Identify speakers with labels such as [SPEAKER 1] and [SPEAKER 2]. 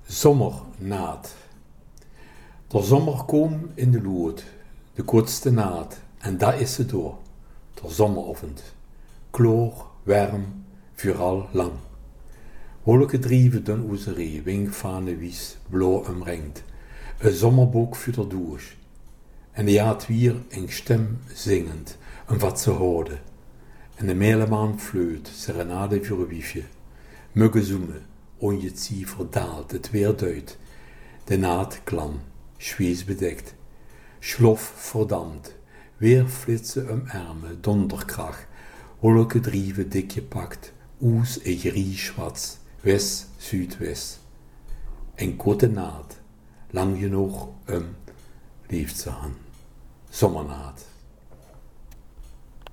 [SPEAKER 1] Sommernaad. De zomer komt in de lood, de kortste naad, en dat is ze door. De zomerochtend. Kloor, warm, vooral lang. Wolken drieven den oezerie, winkfane wies, blauw omringd. Een zomerboek voor de douche. En de jaat weer in stem zingend, wat ze hoorde. En de meelemaan fleut, serenade voor een wiefje. Muggen zoemen, onjetzie verdaald, het weer duidt. De naad klam, schwees bedekt. Schlof verdampt, weer flitsen armen, donderkracht. Wolken drieven dikje pakt, oes en grie schwarz, west, zuidwest. En korte naad, lang genoeg leeft ze aan. Sommernaad.